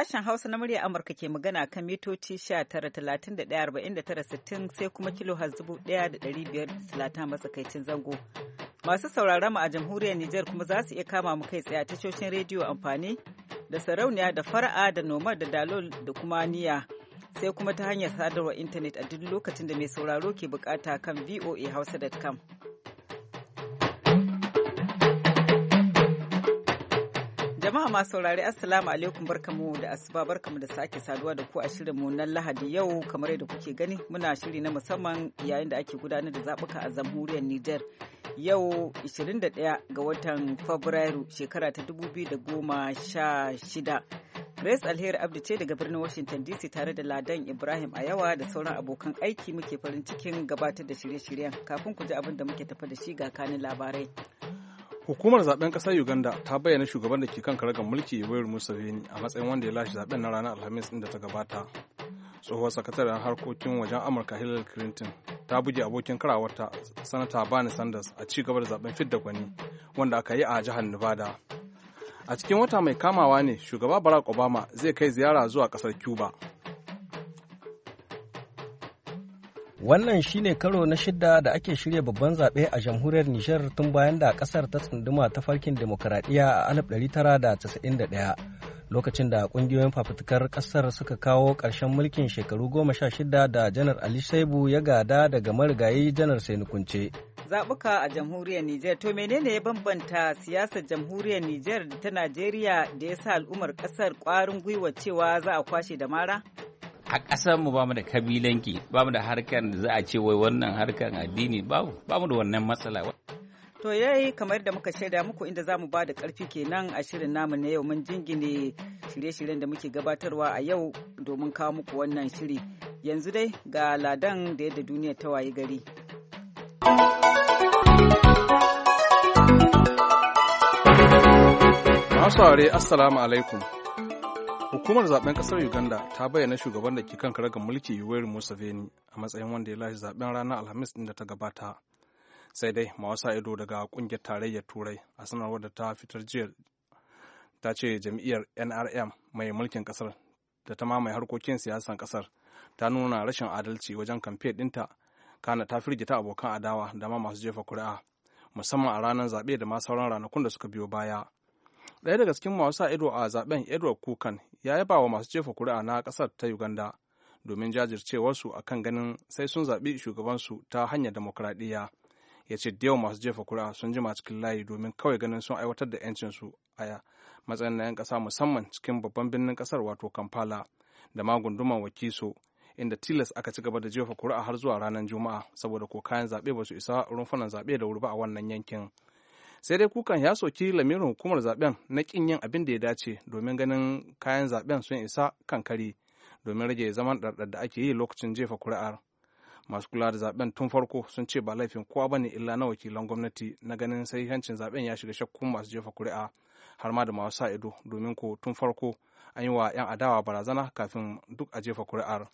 Sashen Hausa na murya Amurka ke magana kan mitoci 19,31,49,60 sai kuma kilohaz 1,530 matsakaicin zango. Masu sauraron mu a jamhuriyar Nijar kuma za su iya kama mu kai tsaye a tashoshin rediyo amfani da sarauniya da fara'a da noma da dalol da kuma niya. Sai kuma ta hanyar sadarwar intanet a duk lokacin da mai sauraro ke bukata kan voahausa.com. Jama'a masu saurari Assalamu alaikum, barkamu da asuba, barkamu da sake saduwa da ku a shirinmu na Lahadi yau. Kamar yadda kuke gani muna shiri na musamman yayin da ake gudanar da zabuka a jamhuriyar Nijar. Yau 21 ga watan Fabrairu shekara ta 2016. Grace Alheri Abdi ce daga birnin Washington DC tare da Ladan Ibrahim Ayawa da sauran abokan aiki muke farin cikin gabatar da shirye-shiryen. Kafin ku ji abin da muke tafa da shi ga kanin labarai. Hukumar zaben kasar Uganda ta bayyana shugaban da ke kan karagar mulki Yoweri Museveni a matsayin wanda ya lashe zaben na ranar Alhamis din da ta gabata. Tsohuwar sakataren harkokin wajen Amurka Hillary Clinton ta buge abokin karawarta Sanata Bernie Sanders a ci gaba da zaben fidda gwani wanda aka yi a jihar Nevada. A cikin wata mai kamawa ne shugaba Barack Obama zai kai ziyara zuwa kasar Cuba. Wannan shine karo na shidda da ake shirya babban zaɓe a jamhuriyar Nijar tun bayan da ƙasar ta tsunduma ta farkin demokuraɗiyya a 1991, lokacin da ƙungiyoyin fafutukar ƙasar suka kawo ƙarshen mulkin shekaru 16 da Janar Ali Saibu ya gada daga marigayi Janar Sani Kunce. Zaɓuka a jamhuriyar Nijar, to menene ya bambanta siyasar jamhuriyar Nijar da ta Najeriya da ya sa al'ummar ƙasar ƙwarin gwiwa cewa za a kwashe da mara? A ƙasar mu bamu da kabilanki, bamu da harkar da za a ce wai wannan harkar addini, bamu da wannan matsala. To yayi kamar da muka shaida muku inda zamu ba da ƙarfi kenan a shirin namu na yau, mun jingine shirye-shiryen da muke gabatarwa a yau domin kawo muku wannan shiri. Yanzu dai ga Ladan da yadda duniya ta wayi gari. Masu aure assalamu alaikum. Hukumar zaben kasar Uganda ta bayyana shugaban da ke kan karagar mulki Yoweri Museveni a matsayin wanda ya lashe zaben ranar Alhamis din da ta gabata. Sai dai mawasa ido daga kungiyar tarayyar Turai a sanarwar da ta fitar jiya ta ce jam'iyyar NRM mai mulkin kasar da ta mamaye harkokin siyasan kasar ta nuna rashin adalci wajen kamfe dinta, kana ta firgita abokan adawa da ma masu jefa kuri'a musamman a ranar zaɓe da ma sauran ranakun da suka biyo baya. Ɗaya daga cikin masu sa ido a zaben Edward Kukan ya yaba wa masu jefa kuri'a na ƙasar ta Uganda domin jajircewarsu a kan ganin sai sun zaɓi shugabansu ta hanyar demokuraɗiyya. Ya ce da yawan masu jefa kuri'a sun jima cikin layi domin kawai ganin sun aiwatar da 'yancinsu a matsayin na 'yan ƙasa musamman cikin babban birnin ƙasar wato Kampala da ma gunduman Wakiso inda tilas aka ci gaba da jefa kuri'a har zuwa ranar Juma'a saboda ko kayan zaɓe ba su isa rumfunan zaɓe da wuri ba a wannan yankin. Sai dai Kukan ya soki lamirin hukumar zaben na kin yin abin da ya dace domin ganin kayan zaben sun isa kan kari domin rage zaman ɗarɗar da ake yi lokacin jefa kuri'ar. Masu kula da zaben tun farko sun ce ba laifin kowa ba ne illa na wakilan gwamnati na ganin sahihancin zaben ya shiga shakkun masu jefa kuri'a har ma da masu sa ido domin ko tun farko an yi wa 'yan adawa barazana kafin duk a jefa kuri'ar.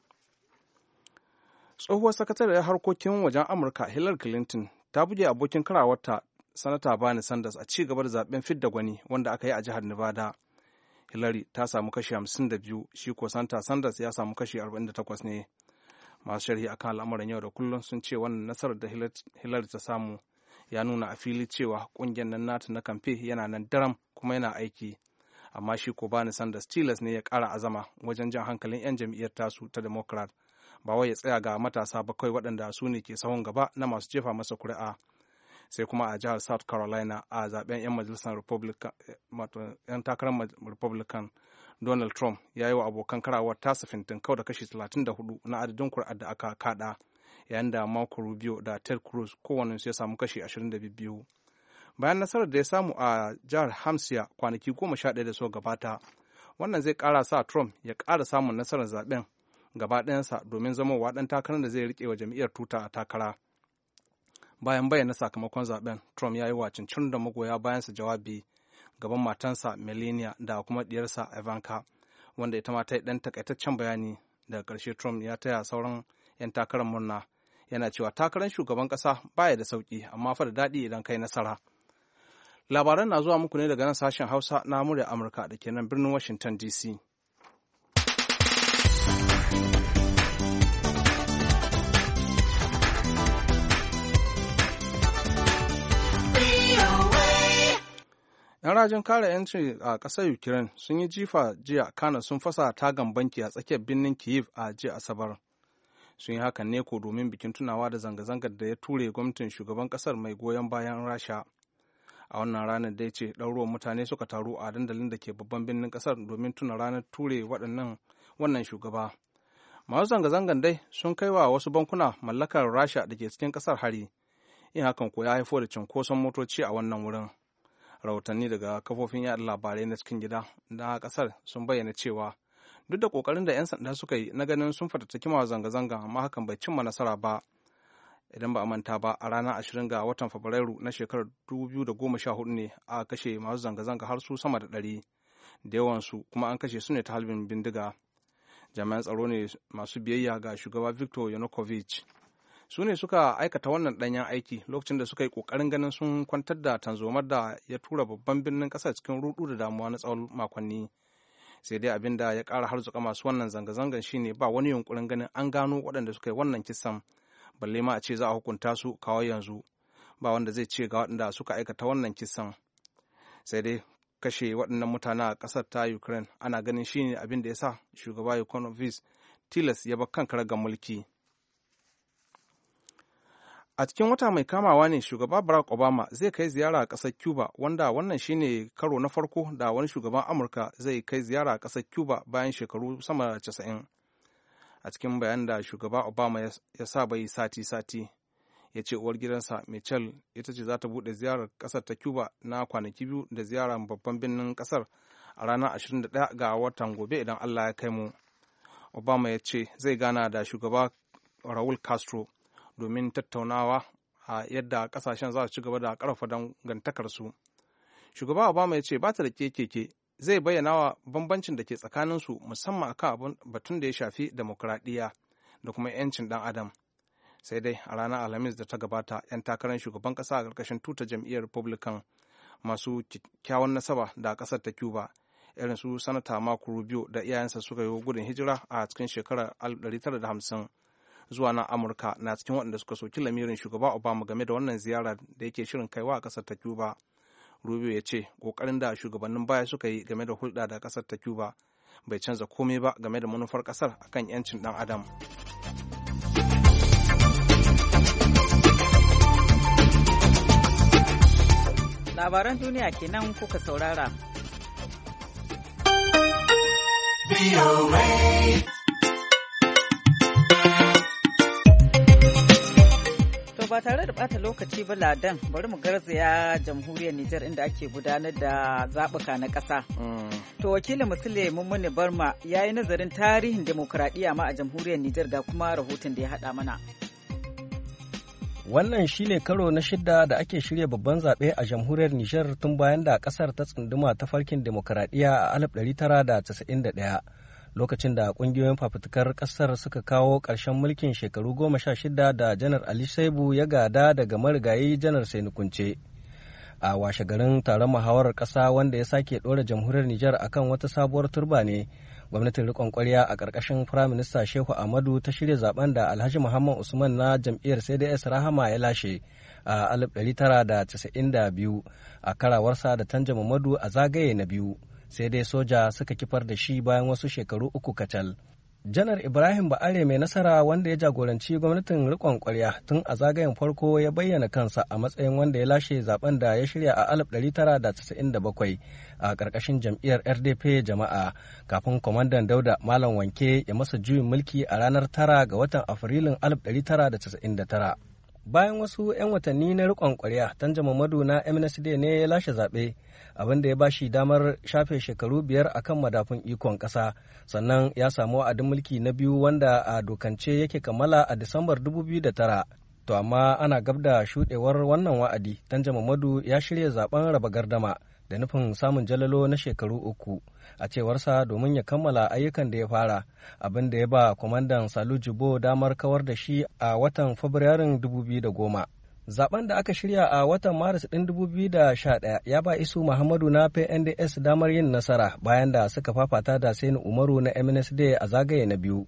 Tsohuwar sakatariyar harkokin wajen Amurka Hillary Clinton ta buge abokin karawarta Sanata Bernie Sanders a ci gaba da zaben fidda gwani wanda aka yi a jihar Nevada. Hillary ta samu kashi 52, shi ko Sanata Sanders ya samu kashi 48 ne. Masu sharhi akan al'amuran yau da kullum sun ce wannan nasarar da Hillary ta samu ya nuna a fili cewa kungiyar nan nata na kamfe yana nan daram kuma yana aiki. Amma shi ko Bernie Sanders tilas ne ya ƙara azama wajen jan hankalin 'yan jam'iyyar tasu ta Democrat. Ba wai ya tsaya ga matasa ba kawai waɗanda su ne ke sahun gaba na masu jefa masa kuri'a. Sai kuma a jihar South Carolina a zaben 'yan majalisar Republican, 'yan takarar Republican, Donald Trump ya yi wa abokan karawar tasa fintinkau da kashi 34 na adadin kuri'ar da aka kada, yayin da Marco Rubio da Ted Cruz kowannensu ya samu kashi 22. Bayan nasarar da ya samu a jihar Hampshire kwanaki 11 da suka gabata, wannan zai ƙara sa Trump ya ƙara samun nasarar zaben gaba ɗayansa domin zama wa ɗan takarar da zai riƙe wa jam'iyyar tuta a takara. Bayan bayyana sakamakon zaben, Trump ya yi wa cincirin da magoya bayansa jawabi gaban matansa Melania da kuma diyarsa Ivanka, wanda ita ma ta yi ɗan takaitaccen bayani. Daga ƙarshe Trump ya taya sauran 'yan takarar murna, yana cewa takarar shugaban ƙasa baya da sauƙi amma fa da daɗi idan kai nasara. Labaran na zuwa muku ne daga nan sashen Hausa na murya Amurka da ke nan birnin Washington DC. 'Yan rajin kare 'yanci a ƙasar Ukraine sun yi jifa jiya kana sun fasa tagan banki a tsakiyar birnin Kyiv a jiya Asabar. Sun yi hakan ne ko domin bikin tunawa da zanga-zangar da ya ture gwamnatin shugaban ƙasar mai goyon bayan Rasha. A wannan ranar dai ce ɗaruruwan mutane suka taru a dandalin da ke babban birnin ƙasar domin tuna ranar ture wannan shugaba. Masu zanga-zangar dai sun kai wa wasu bankuna mallakar Rasha da ke cikin ƙasar hari. Yin hakan ko ya haifo da cunkoson motoci a wannan wurin. Rahotanni daga kafofin yaɗa labarai na cikin gida na kasar sun bayyana cewa duk da kokarin da 'yan sanda suka yi na ganin sun fatattaki masu zanga-zanga amma hakan bai cimma nasara ba. Idan ba a manta ba a ranar 20 ga watan Fabrairu na shekarar 2014 ne a kashe masu zanga-zanga har su sama da 100 da yawansu kuma an kashe su ne ta halbin bindiga. Jami'an tsaro ne masu biyayya ga shugaba Viktor Yanukovych. Su ne suka aikata wannan ɗanyen aiki lokacin da suka yi ƙoƙarin ganin sun kwantar da tanzomar da ya tura babban birnin ƙasar cikin rudu da damuwa na tsawon makonni. Sai dai abin da ya ƙara harzuka masu wannan zanga-zangan shine ba wani yunkurin ganin an gano waɗanda suka yi wannan kisan, balle ma a ce za a hukunta su kawo yanzu. Ba wanda zai ce ga waɗanda suka aikata wannan kisan. Sai dai kashe waɗannan mutane a ƙasar ta Ukraine ana ganin shine abin da ya sa shugaba Yanukovych tilas ya bar kan karagar mulki. A cikin wata mai kamawa ne shugaba Barack Obama zai kai ziyara a ƙasar Cuba, wanda wannan shine karo na farko da wani shugaban Amurka zai kai ziyara a ƙasar Cuba bayan shekaru sama da 90. A cikin bayan da shugaba Obama ya saba yi sati-sati, ya ce uwar gidansa Michelle ita ce za ta buɗe ziyarar ƙasar ta Cuba na kwanaki biyu da ziyarar babban birnin ƙasar a ranar 21 ga watan gobe idan Allah ya kai mu. Obama ya ce zai gana da shugaba Raul Castro domin tattaunawa a yadda kasashen za su ci gaba da ƙarfafa dangantakarsu. Shugaba Obama ya ce ba ta da keke zai bayyana wa bambancin da ke tsakaninsu musamman akan batun da ya shafi demokuraɗiyya da kuma 'yancin ɗan adam. Sai dai a ranar Alhamis da ta gabata 'yan takarar shugaban ƙasa a ƙarƙashin tuta jam'iyyar Republican masu kyakkyawan nasaba da ƙasar ta Cuba irin su Sanata Marco Rubio da iyayensa suka yi gudun hijira a cikin shekarar 1950 zuwa na Amurka na cikin waɗanda suka soki lamirin shugaba Obama game da wannan ziyara da yake shirin kaiwa a ƙasar ta Cuba. Rubio ya ce ƙoƙarin da shugabannin baya suka yi game da hulɗa da ƙasar ta Cuba bai canza komai ba game da manufar ƙasar akan 'yancin ɗan adam. Labaran duniya kenan kuka saurara. Ba tare da bata lokaci ba Ladan, bari mu garzaya jamhuriyar Nijar inda ake gudanar da zaɓuka na ƙasa. To wakilin Musule Mummuni Barma ya yi nazarin tarihin demokuraɗiyya ma a jamhuriyar Nijar ga kuma rahoton da ya haɗa mana. Wannan shine karo na 6 da ake shirya babban zaɓe a jamhuriyar Nijar tun bayan da ƙasar ta tsunduma ta farkin demokuraɗiyya a 1991. Lokacin da ƙungiyoyin fafutukar ƙasar suka kawo ƙarshen mulkin shekaru 16 da janar Ali Saibu ya gada daga marigayi janar Sani Kunce. A washe garin taron muhawarar ƙasa wanda ya sake ɗora jamhuriyar Nijar akan wata sabuwar turba ne, gwamnatin riƙon ƙwarya a ƙarƙashin Firaminista Shehu Ahmadu ta shirya zaben da Alhaji Muhammad Usman na jam'iyyar CDS Rahama ya lashe a 1992 a karawarsa da Tanja Muhammadu a zagaye na biyu. Sai dai soja suka kifar da shi bayan wasu shekaru 3 kacal. Janar Ibrahim Ba'are mai nasara wanda ya jagoranci gwamnatin riƙon ƙwarya tun a zagayen farko ya bayyana kansa a matsayin wanda ya lashe zaben da ya shirya a 1997 a ƙarƙashin jam'iyyar RDP Jama'a kafin kwamandan Dauda Malam Wanke ya masa juyin mulki a ranar 9 ga watan Afrilun 1999. Bayan wasu 'yan watanni na riƙon ƙwarya, Tanja Muhammadu na MNSD ne ya lashe zaɓe, abin da ya ba shi damar shafe shekaru 5 akan madafun ikon ƙasa, sannan ya samu wa'adin mulki na biyu wanda a dokance yake kammala a Disambar 2009. To amma ana gab da shuɗewar wannan wa'adi, Tanja Muhammadu ya shirya zaben raba gardama da nufin samun jalalo na shekaru 3 a cewarsa domin ya kammala ayyukan da ya fara, abin da ya ba kwamandan Salu Jibo damar kawar da shi a watan Fabrairun 2010. Zaben da aka shirya a watan Maris ɗin 2011 ya ba Isu Muhammadu na PNDS damar yin nasara bayan da suka fafata da Sani Umaru na MNSD a zagaye na biyu.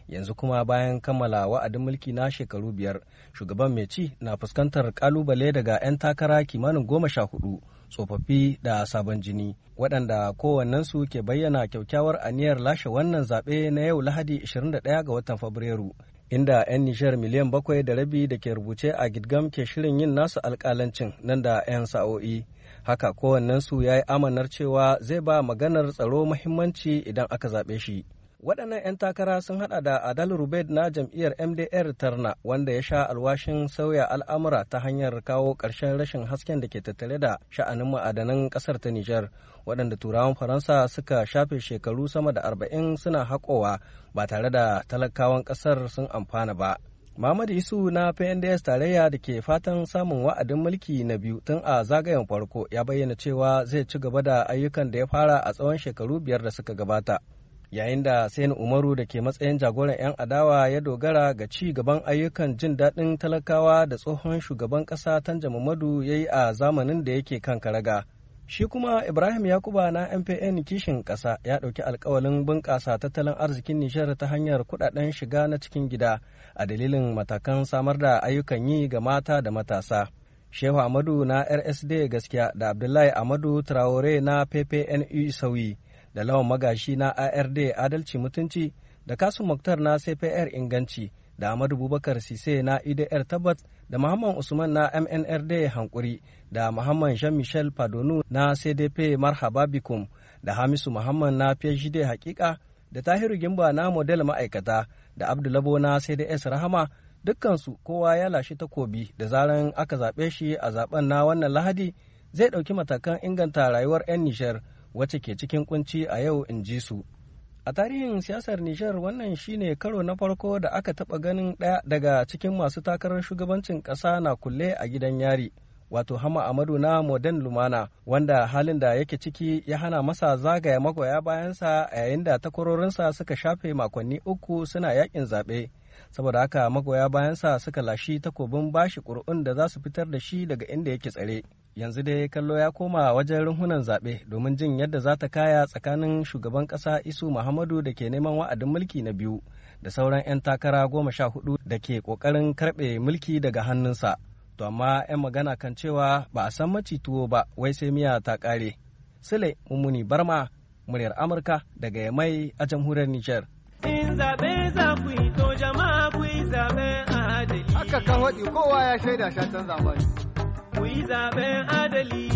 yanzu kuma bayan kammala wa'adin mulki na shekaru 5 shugaban mai ci na fuskantar kalubale daga 'yan takara kimanin 14 tsofaffi da sabon jini waɗanda kowannensu ke bayyana kyakkyawar aniyar lashe wannan zaɓe na yau Lahadi 21 ga watan Fabrairu, inda 'yan Nijar miliyan 7.5 da ke rubuce a Gidgam ke shirin yin nasu alƙalancin nan da 'yan sa'o'i. Haka kowannensu ya yi amanar cewa zai ba maganar tsaro muhimmanci idan aka zaɓe shi. Waɗannan 'yan takara sun haɗa da Adal Rubed na jam'iyyar MDR Tarna wanda ya sha alwashin sauya al'amura ta hanyar kawo ƙarshen rashin hasken da ke tattare da sha'anin ma'adanan ƙasar ta Nijar, waɗanda turawan Faransa suka shafe shekaru sama da 40 suna haƙowa ba tare da talakawan ƙasar sun amfana ba. Muhammadu Isu na PNDS tarayya da ke fatan samun wa'adin mulki na biyu tun a zagayen farko ya bayyana cewa zai ci gaba da ayyukan da ya fara a tsawon shekaru 5 da suka gabata. Yayin da Sani Umaru da ke matsayin jagoran 'yan adawa ya dogara ga ci gaban ayyukan jin daɗin talakawa da tsohon shugaban ƙasa Tanja Muhammadu ya yi a zamanin da yake kan karaga. Shi kuma Ibrahim Yakuba na MPN kishin ƙasa ya ɗauki alkawalin bunƙasa tattalin arzikin Nijar ta hanyar kuɗaɗen shiga na cikin gida a dalilin matakan samar da ayyukan yi ga mata da matasa. Shehu Amadu na RSD gaskiya da Abdullahi Amadu Traore na PPNU sauyi da Lawan Magashi na ARD Adalci Mutunci da Kasum Muktar na CPR Inganci da Ahmadu Bubakar Sise na IDR Tabbat da Muhammad Usman na MNRD Hankuri da Muhammad Jean-Michel Padonu na CDP Marhaba Bikum da Hamisu Muhammad na PhD Hakika da Tahiru Gimba na Model Ma'aikata da Abdulabo na CDS Rahama, dukkansu kowa ya lashe takobi da zaran aka zaɓe shi a zaben na wannan Lahadi zai ɗauki matakan inganta rayuwar 'yan Nijar wacce ke cikin kunci a yau, in ji su. A tarihin siyasar Nijar wannan shine karo na farko da aka taɓa ganin ɗaya daga cikin masu takarar shugabancin ƙasa na kulle a gidan yari, wato Hama Amadu na Modern Lumana, wanda halin da yake ciki ya hana masa zagaya magoya bayansa a yayin da takwarorinsa suka shafe makonni 3 suna yakin zaɓe. Saboda haka magoya bayansa suka lashi takobin bashi ƙuri'un da za su fitar da shi daga inda yake tsare. Yanzu dai kallo ya koma wajen runhunan zaɓe domin jin yadda za ta kaya tsakanin shugaban ƙasa Isu Muhammadu da ke neman wa'adin mulki na biyu da sauran 'yan takara 14 da ke ƙoƙarin karɓe mulki daga hannunsa. To amma 'yan magana kan cewa ba a san maci tuwo ba wai sai miya ta ƙare. Sule Mummuni Barma, muryar Amurka daga Yamai a jamhuriyar Nijar. In zaɓe za ku yi to jama'a ku yi zaɓen adali. Haka kan waɗi kowa ya shaida shatan zamani. Ku yi zaɓen adali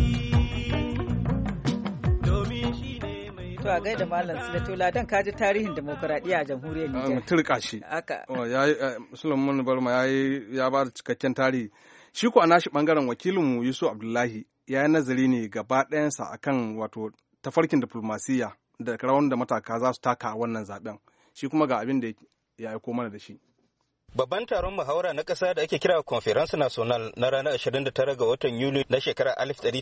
domin shi ne mai... To a gaida Malam Sule, to Ladan ka ji tarihin demokuraɗiyya a jamhuriyar Nijar. Turka shi. Haka. Sulaiman Barma ya ba da cikakken tarihi. Shi ko a nashi ɓangaren wakilinmu Yusuf Abdullahi ya yi nazari ne gaba ɗayansa akan wato tafarkin diflomasiyya da rawan da mataka za su taka a wannan zaɓen. Shi kuma ga abin da ya aiko mana da shi. Babban taron muhawara na ƙasa da ake kira Conference National na ranar 29 ga watan Yuli na shekarar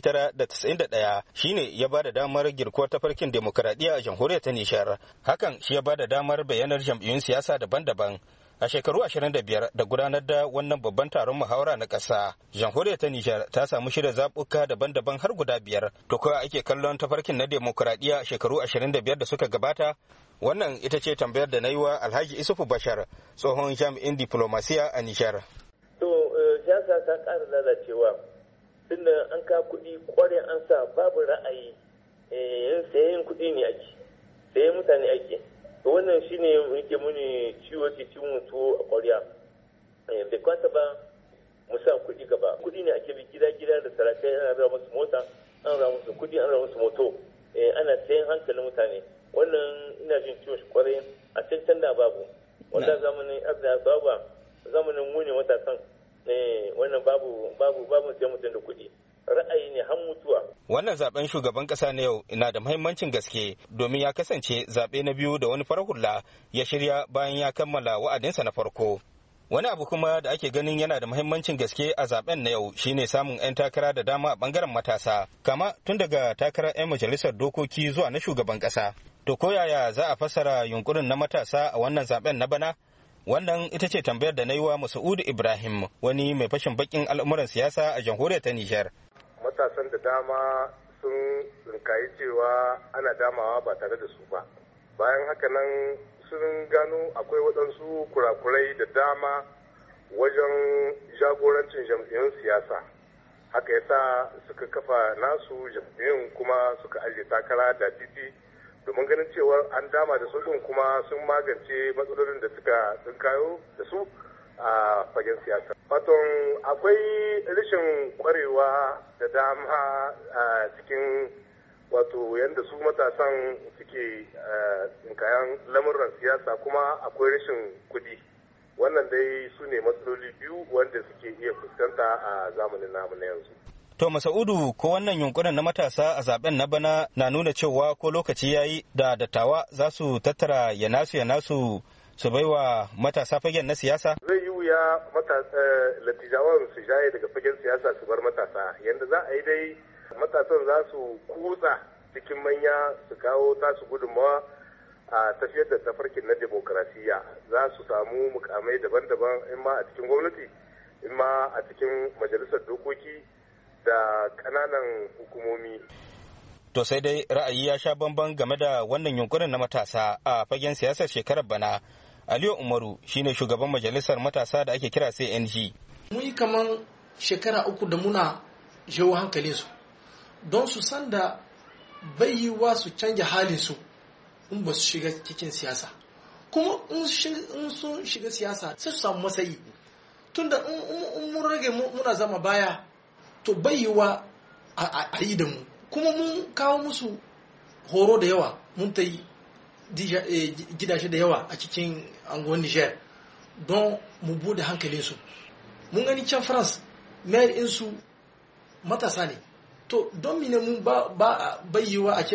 1991 shine ya ba da damar girkuwar tafarkin demokuraɗiyya a jamhuriyar ta Nijar. Hakan shi ya ba da damar bayyanar jam'iyyun siyasa daban-daban. A shekaru 25 da gudanar da wannan babban taron muhawara na ƙasa, jamhuriyar ta Nijar ta samu shirya zaɓuka daban-daban har guda 5. To kuwa ake kallon tafarkin na demokuraɗiyya shekaru 25 da suka gabata? Wannan ita ce tambayar da na yi wa Alhaji Isufu Bashar, tsohon jami'in diplomasiya a Nijar. To, siyasa ta ƙara lalacewa, tunda an ka kuɗi ƙwarai an sa babu ra'ayi, sayen kuɗi ne ake, sayen mutane ake. To wannan shi ne yake muni ciwo ke cin mutu a ƙwarya. Bai kwata ba mu sa kuɗi gaba. Kuɗi ne ake bi gida-gida da sarakai, ana raba musu mota, an raba musu kuɗi, an raba musu moto. Ana sayen hankalin mutane. Wannan ina jin ciwon shi kwarai a can da babu wanda zamanin abda baba zamanin mu ne matasan wannan babu sai mutum da kuɗi ra'ayi ne har mutuwa. Wannan zaben shugaban kasa na yau na da muhimmancin gaske domin ya kasance zaɓe na biyu da wani farar hula ya shirya bayan ya kammala wa'adinsa na farko. Wani abu kuma da ake ganin yana da muhimmancin gaske a zaben na yau shine samun 'yan takara da dama a bangaren matasa, kama tun daga takarar 'yan majalisar dokoki zuwa na shugaban kasa. To ko yaya za a fassara yunkurin na matasa a wannan zaben na bana? Wannan ita ce tambayar da na yi wa Masa'udu Ibrahim, wani mai fashin bakin al'amuran siyasa a jamhuriyar ta Nijar. Matasan da dama sun rinkayi cewa ana damawa ba tare da su ba. Bayan haka nan sun gano akwai waɗansu kurakurai da dama wajen jagorancin jam'iyyun siyasa. Haka yasa suka kafa nasu jam'iyyun kuma suka ajiye takara da titi domin ganin cewa an dama da su kuma sun magance matsalolin da suka tsinkayo da su a fagen siyasa. Waton akwai rashin kwarewa da dama a cikin wato yadda su matasan suke tsinkayen lamuran siyasa, kuma akwai rashin kuɗi. Wannan dai su ne matsaloli biyu wanda suke iya fuskanta a zamanin namu na yanzu. To Masa'udu, ko wannan yunkurin na matasa a zaben na bana na nuna cewa ko lokaci yayi da dattawa za su tattara ya nasu su baiwa matasa fagen na siyasa? Zai yi wuya latijawan su jaye daga fagen siyasa su bar matasa. Yanda za a yi dai matasan za su kutsa cikin manya su kawo tasu gudunmawa a tafiyar da tafarkin na demokarasiya. Za su samu mukamai daban-daban in ma a cikin gwamnati, in ma a cikin majalisar dokoki da ƙananan hukumomi. To sai dai ra'ayi ya sha bamban game da wannan yunkurin na matasa a fagen siyasar shekarar bana. Aliyu Umaru shine shugaban majalisar matasa da ake kira CNG. Mun yi kaman shekara 3 da muna jawo hankalinsu don su san da bai yiwuwa su canja halinsu in ba su shiga cikin siyasa. Kuma in sun shiga siyasa sai su samu matsayi. Tunda in mun rage muna zama baya to bai yiwuwa a yi da mu. Kuma mun kawo musu horo da yawa, mun ta yi gidaje da yawa a cikin anguwan Niger don mu bude hankalinsu. Mun gani can France mayor insu matasa ne, to don mine mun ba yiwuwa a ce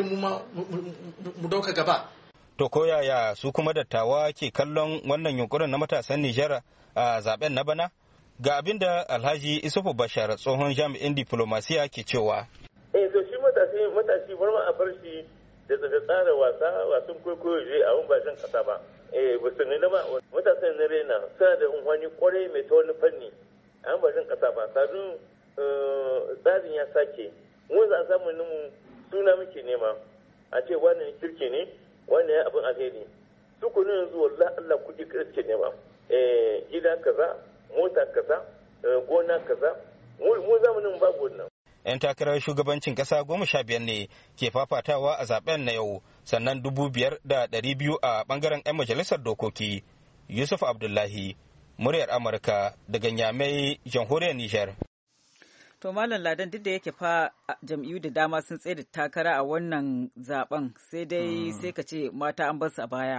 mu dauka gaba. To ko yaya su kuma dattawa ke kallon wannan yunkurin na matasan Niger a zaben na bana? Ga abin da Alhaji Isufu Bashar, tsohon jami'in diplomasiya, ke cewa. To shi matashi bar ma a bar shi da tsara wasan kwaikwayo je a wani bashin kasa ba. Ba su nuna ba matasan na rena suna da unhwani kwarai mai ta wani fanni a wani bashin kasa ba. Sadun tsarin ya sake mu za a samu mu suna muke nema a ce wannan kirki ne wannan ya abin alheri. Su kunin yanzu wallahi Allah kuɗi kirki nema. Gida kaza, mota kaza, gona kaza, mu zamanin babu wannan. 'Yan takarar shugabancin ƙasa 15 ne ke fafatawa a zaben na yau, sannan 5,200 a ɓangaren 'yan majalisar dokoki. Yusuf Abdullahi, muryar Amurka daga Nyamai, jamhuriyar Nijar. To Malam Ladan, duk da yake fa jam'iyyu da dama sun tsaye da takara a wannan zaben, sai dai sai ka ce mata an bar su a baya.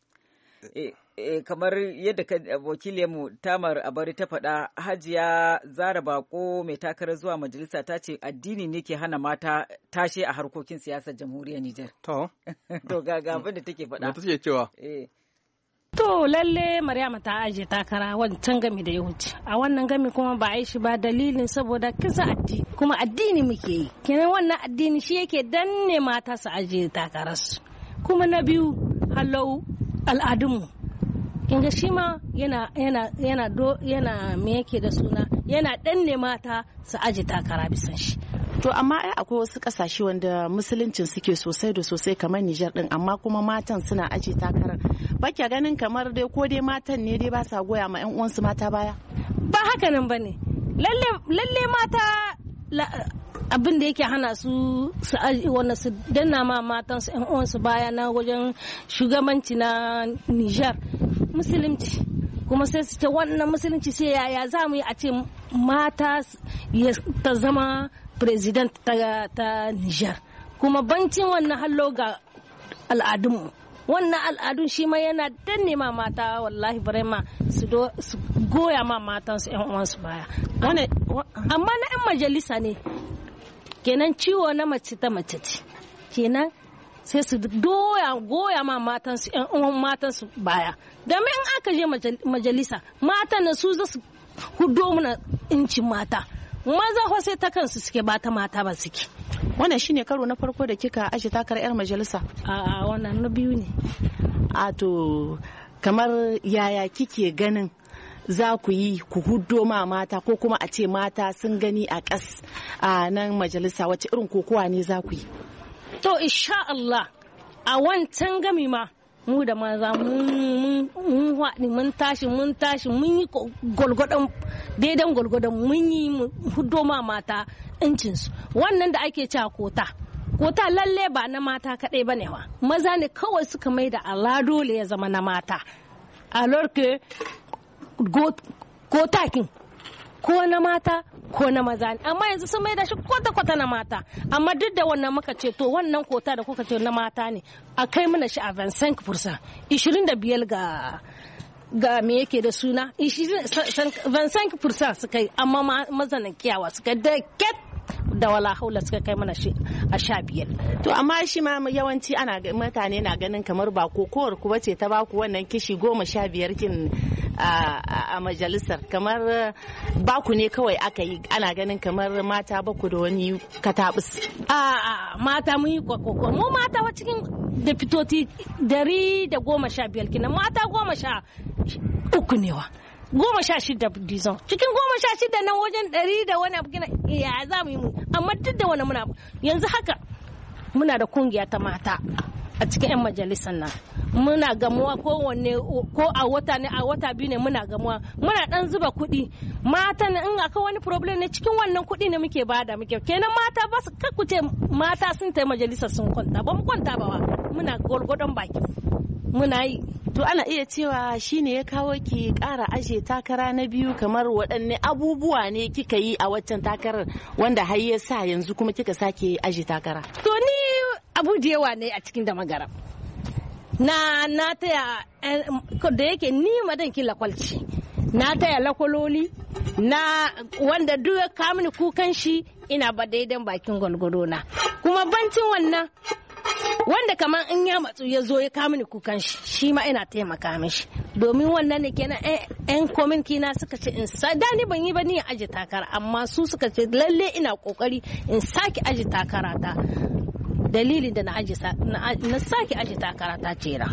Kamar yadda wakilinmu Tamar Abari ta faɗa, Hajiya Zara Bako mai takarar zuwa majalisa ta ce addini ne ke hana mata tashe a harkokin siyasar jamhuriyar Nijar. To ga abin da take faɗa. Me take cewa? To lalle Maryama ta aje takara wancan gami da ya wuce. A wannan gami kuma ba a yi shi ba dalilin saboda kisa addini. Kuma addini muke yi. Kenan wannan addini shi yake danne mata su aje takararsu. Kuma na biyu halau al'adunmu. Kinga shi ma yana me yake da suna yana danne mata su aje takara bisan shi. To amma ai akwai wasu kasashe wanda musuluncin suke sosai da sosai kamar Nijar din, amma kuma matan suna aje takarar. Ba kya ganin kamar dai ko dai matan ne dai ba sa goya ma ƴan uwansu mata baya? Ba haka nan bane. Lalle mata abin da yake hana su wannan su danna ma matan su ƴan uwansu baya na wajen shugabanci na Nijar musulunci. Kuma sai su ce wannan musulunci sai yaya za mu yi a ce mata ta zama president ta Nijar. Kuma bancin wannan hallo ga al'adunmu. Wannan al'adun shi ma yana danne ma mata wallahi barema su goya ma matansu ƴan uwansu baya. Amma na ƴan majalisa ne. Kenan ciwo na mace ta mace ce. Kenan sai su goya ma matansu ƴan uwan matansu baya. Domin in aka je majalisa matan da su za su hudo mana incin mata. Maza ko sai ta kansu suke ba ta mata ba suke. Wannan shine karo na farko da kika aje takarar yar majalisa? A'a wannan na biyu ne. A to kamar yaya kike ganin za ku yi ku huddo ma mata ko kuma a ce mata sun gani a ƙas a nan majalisa, wace irin kokowa ne za ku yi? To insha Allah a wancan gami ma mu da maza mun haɗi mun tashi mun yi gwalgwadon daidan gwalgwadon mun yi hudo ma mata incinsu. Wannan da ake cewa kota lalle ba na mata kaɗai ba ne wa, maza ne kawai suka mai da ala dole ya zama na mata. Alors que kotakin ko na mata ko na maza ne, amma yanzu sun mai da shi kwata-kwata na mata. Amma duk da wannan muka ce to wannan kota da kuka ce na mata ne a kai mana shi a 25%, 25 ga me yake da suna 25% suka yi, amma mazanin kiyawa suka da ket da wala haula suka kai mana shi a 15. To amma shi ma yawanci mutane na ganin kamar ba kokowar ku bace ta baku wannan kishi 15 kin a majalisar, kamar baku ne kawai aka yi, ana ganin kamar mata baku da wani katabus. Mata mun yi kokoko, mu mata wa cikin deputoti 115 kina mata 13 ne wa 16 dizon cikin 16 nan wajen 100 da wani abu kina ya za mu yi mu, amma duk da wani muna yanzu haka muna da kungiya ta mata a cikin 'yan majalisar nan, muna gamuwa kowanne ko a wata biyu ne muna gamuwa, muna dan zuba kuɗi mata ne in akwai wani problem ne cikin wannan kuɗi ne muke bada muke, kenan mata ba su kakkuce mata sun ta majalisar sun kwanta ba mu kwanta ba, muna gwargwadon baki muna yi. To ana iya cewa shine ya kawo ki ƙara aje takara na biyu, kamar waɗanne abubuwa ne kika yi a waccan takarar wanda har ya sa yanzu kuma kika sake aje takara? To ni abu da yawa ne a cikin da magara na taya da yake ni madan kila kwalci, na taya lakwaloli na wanda duk ya kamini kukan shi ina ba daidan bakin gwalgwado na, kuma bancin wannan wanda kamar in ya matsu ya zo ya kama ni kukan shi ma ina taimaka mishi, domin wannan ne kenan yan kominki na suka ce in da ni ban yi ba ni aji takara, amma su suka ce lalle ina kokari in sake aji takara ta, dalilin da na sake aji takara ta cera.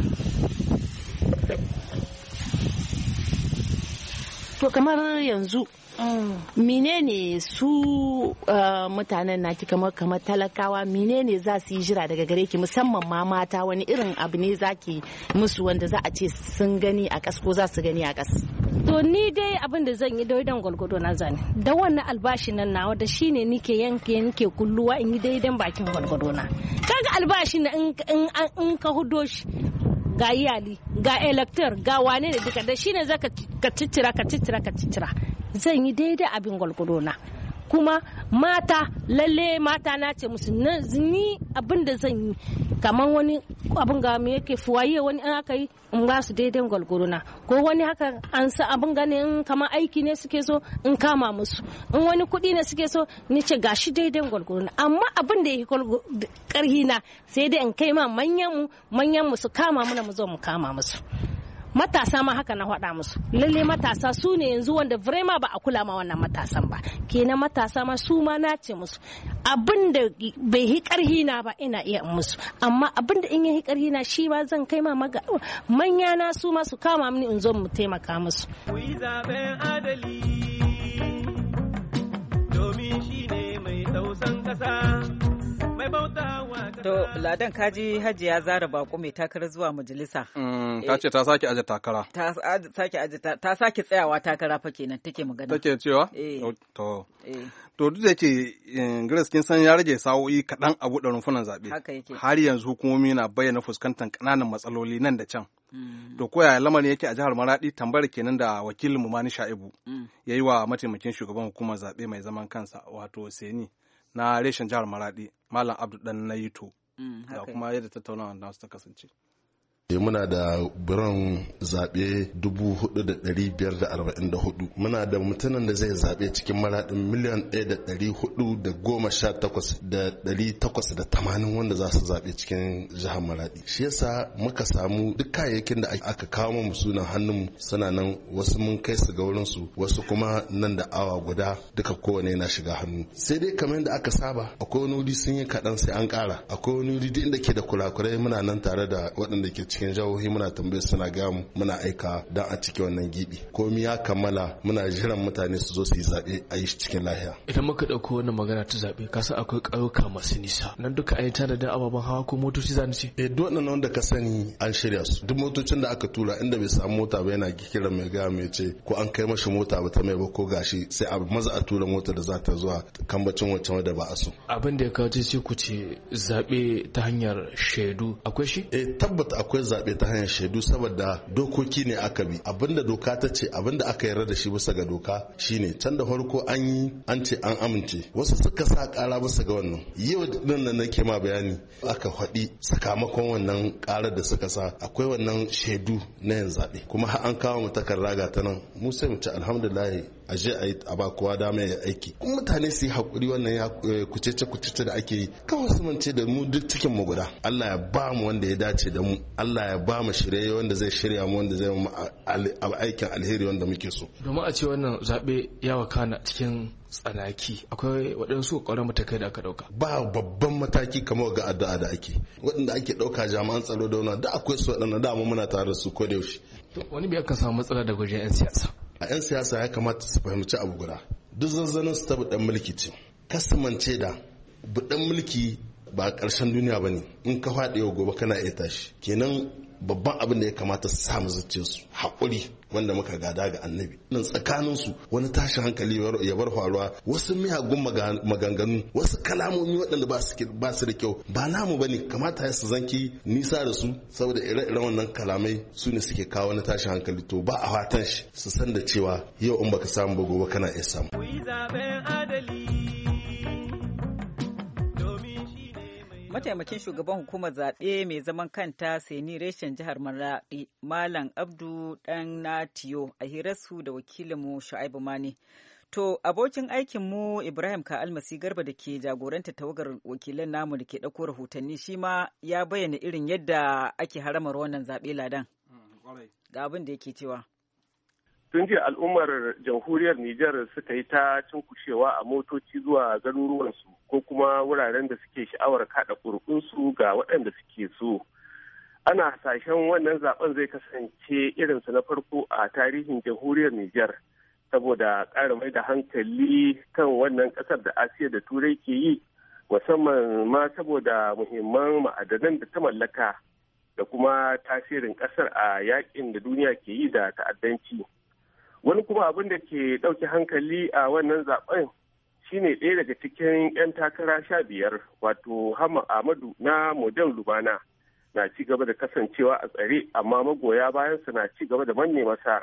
To kamar yanzu menene su mutanen naki kamar talakawa menene za su yi jira daga gare ki, musamman ma mata, wani irin abu ne zaki musu wanda za a ce sun gani a kas ko za su gani a kas? To ni dai abin da zan yi daidan gwalgwado na zane da wannan albashi nan nawa da shine nike yanke kulluwa in yi daidan bakin gwalgwado na. Kaga albashi na in ka hudo shi ga iyali ga elector ga wane ne duka da shine zaka ka ciccira zan yi daidai abin gwalgwado na. Kuma mata lalle mata na ce musu ni abin da zan yi kamar wani abin ga me yake fuwaye wani an aka yi in ba su daidai gwalgwado na, ko wani haka an sa abin ganin kamar aiki ne suke so in kama musu, in wani kuɗi ne suke so ni ce gashi daidai gwalgwado na, amma abin da yake karhi na sai dai in kai ma manyan mu su kama mana mu zo mu kama musu. Matasa ma haka na faɗa musu, lalle matasa su ne yanzu wanda vrema ba a kula ma wannan matasan ba, kenan matasa ma su ma na ce musu abin da bai yi ƙarhi na ba ina iya musu, amma abin da in yi ƙarhi na shi ba zan kai ma manya na su ma su kama mini in zo mu taimaka musu. Ku yi zaben adali domin shi ne mai tausan ƙasa. To Ladan kaji Hajiya Zara Bako mai takarar zuwa majalisa. Ta ce ta sake aje takara. Ta sake tsayawa takara fa kenan take magana. Take cewa? To duk da yake Grace kin san ya rage sa'o'i kaɗan a buɗe rumfunan zaɓe. Haka yake. Har yanzu hukumomi na bayyana fuskantar ƙananan matsaloli nan da can. To ko yaya lamarin yake a jihar Maradi, tambayar kenan da wakilin mu Mani Sha'ibu ya yi wa mataimakin shugaban hukumar zaɓe mai zaman kansa wato Seni na reshen jihar Maradi, Malam Abdu Dan Nayito, da kuma yadda tattaunawa nasu ta kasance. Muna da biran zaɓe 4,544. Muna da mutumin da zai zaɓe cikin maraɗin miliyan 1,417,880 wanda za su zaɓe cikin jihar Maraɗi. Shi yasa muka samu duk kayayyakin da aka kawo mu sunan hannun suna nan, wasu mun kai su ga wurinsu, wasu kuma nan da awa guda duka kowane na shiga hannu. Sai dai kamar yadda aka saba, akwai wani wuri sun yi kaɗan sai an ƙara, akwai wani wuri inda ke da kurakurai muna nan tare da waɗanda ke cikin jihohi muna tambaye suna gaya mu muna aika dan a cike wannan gibi. Komai ya kammala muna jiran mutane su zo su yi zaɓe a yi shi cikin lahiya. Idan muka ɗauko wannan magana ta zaɓe ka san akwai ƙauyuka masu nisa nan duka an yi tanadin ababen hawa ko motoci za ni ce. Duk wannan wanda ka sani an shirya su. Duk motocin da aka tura inda bai samu mota ba yana kiran mai gaya mai ce ko an kai mashi mota ba ta mai ba ko gashi sai a maza a tura mota da za ta zuwa kambacin wancan wanda ba a so. Abin da ya kawo ce ku ce zaɓe ta hanyar shaidu akwai shi? Tabbata akwai zaɓe ta hanyar shaidu saboda dokoki ne aka bi. Abinda doka ta ce abinda aka yarda da shi bisa ga doka shine can da farko an ce an amince wasu suka sa ƙara bisa ga wannan. Yau din nan nake ma bayani aka faɗi sakamakon wannan ƙarar da suka sa akwai wannan shaidu na yin zaɓe kuma har an kawo mu takarda ga ta nan mu sai mu ci alhamdulillah a je a ba kowa dama ya aiki. Kuma mutane su yi haƙuri wannan ya kucece da ake yi kawai su mance da mu duk cikin mu guda. Allah ya ba mu wanda ya dace da mu, Allah ya ba mu shirye wanda zai shirya mu wanda zai mu aikin alheri wanda muke so. Domin a ce wannan zaɓe ya wakana cikin tsanaki akwai waɗansu ƙwarar matakai da aka ɗauka. Ba babban mataki kamar ga addu'a da ake waɗanda ake ɗauka jami'an tsaro da wani da akwai su waɗanda dama muna tare da su ko da yaushe. Wani bai aka samu matsala da wajen 'yan siyasa. A 'yan siyasa ya kamata su fahimci abu guda duk zazzanin su ta buɗan mulki ce kasumance da buɗan mulki ba ƙarshen duniya ba ne in ka faɗi yau gobe kana iya tashi kenan babban abin da ya kamata su samu zuciya su haƙuri wanda muka gada ga annabi nan tsakanin su wani tashin hankali ya bar faruwa wasu miyagun maganganu wasu kalamomi waɗanda ba su da kyau ba namu bane kamata ya su zanki nisa da su saboda ire-iren wannan kalamai su ne suke kawo wani tashin hankali to ba a fatan shi su san da cewa yau in baka samu ba gobe kana iya samu. Mataimakin shugaban hukumar zaɓe mai zaman kanta Seni reshen jihar Maradi Malam Abdu Dan Natiyo a hirarsu da wakilinmu Shu'aibu Mani. To abokin aikinmu Ibrahim Ka'almasi Garba da ke jagoranta tawagar wakilan namu da ke ɗauko rahotanni shi ma ya bayyana irin yadda ake haramar wannan zaɓe ladan. Ga abin da yake cewa. Tun jiya al'ummar jamhuriyar Nijar suka yi ta cinkushewa a motoci zuwa garuruwansu ko kuma wuraren da suke sha'awar kada ƙuri'unsu ga waɗanda suke so. Ana hasashen wannan zaben zai kasance irinsa na farko a tarihin jamhuriyar Nijar saboda ƙara mai da hankali kan wannan ƙasar da Asiya da Turai ke yi musamman ma saboda muhimman ma'adanan da ta mallaka da kuma tasirin ƙasar a yakin da duniya ke yi da ta'addanci. Wani kuma abin da ke ɗauke hankali a wannan zaben shine ɗaya daga cikin 'yan takara 15 wato Hama Ahmadu na Model Lumana na ci gaba da kasancewa a tsare amma magoya bayansa na ci gaba da manne masa.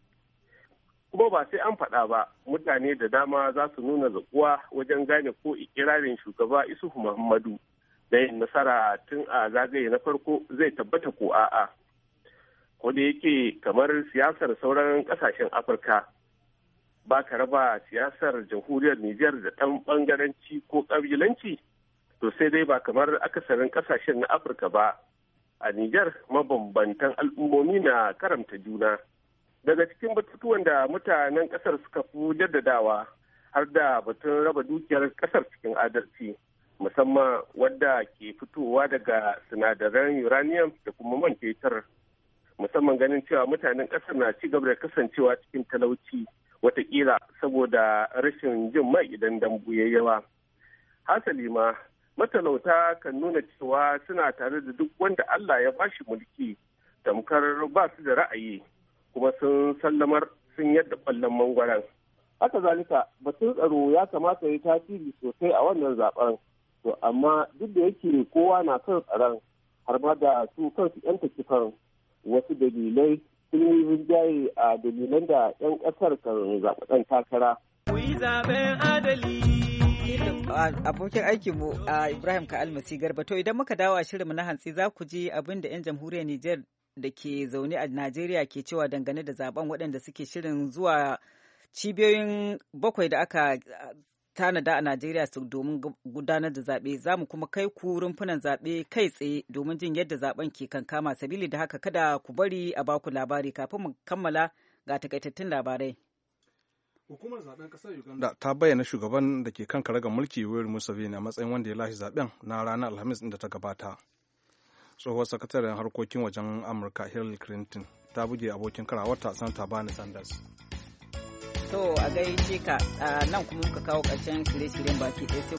Kuma ba sai an faɗa ba mutane da dama za su nuna zaƙuwa wajen gane ko ikirarin shugaba Isuhu Muhammadu da yin nasara tun a zagaye na farko zai tabbata ko a'a. Ko da yake kamar siyasar sauran kasashen Afirka ba ka raba siyasar jamhuriyar Nijar da ɗan ɓangaranci ko ƙabilanci to sai dai ba kamar akasarin kasashen na Afirka ba. A Nijar mabambantan al'ummomi na karamta juna. Daga cikin batutuwan da mutanen ƙasar suka fi jaddadawa har da batun raba dukiyar ƙasar cikin adalci musamman wadda ke fitowa daga sinadaran uranium da kuma man fetur. Musamman ganin cewa mutanen ƙasar na ci gaba da kasancewa cikin talauci watakila saboda rashin jin mai idan dambu ya yawa. Hasali ma matalauta kan nuna cewa suna tare da duk wanda Allah ya bashi mulki tamkar ba su da ra'ayi kuma sun sallamar sun yadda ƙwallon mangwaran. Haka zalika batun tsaro ya kamata ya tasiri sosai a wannan zaben to amma duk da yake kowa na son tsaron har ma da su kansu 'yan takifan wasu dalilai sun yi rinjaye a dalilan da 'yan ƙasar kan zaɓi ɗan takara. Abokin aikinmu a Ibrahim Ka'almasi Garba, to idan muka dawo a shirinmu na hantsi za ku ji abin da 'yan jamhuriyar Nijar da ke zaune a Najeriya ke cewa dangane da zaben waɗanda suke shirin zuwa cibiyoyin 7 da aka tanada a Najeriya su domin gudanar da zaɓe. Za mu kuma kai ku rumfunan zaɓe kai tsaye domin jin yadda zaɓen ke kankama. Sabili da haka kada ku bari a baku labari kafin mu kammala ga takaitattun labarai. Hukumar zaben ƙasar Uganda ta bayyana shugaban da ke kan karagar mulki Yoweri Museveni a matsayin wanda ya lashe zaben na ranar Alhamis da ta gabata. tsohuwar sakataren harkokin wajen amurka Hillary Clinton ta buge abokin karawarta Santa Bernie Sanders. To a gaishe ka nan kuma muka kawo ƙarshen shirye-shiryen baki ɗaya sai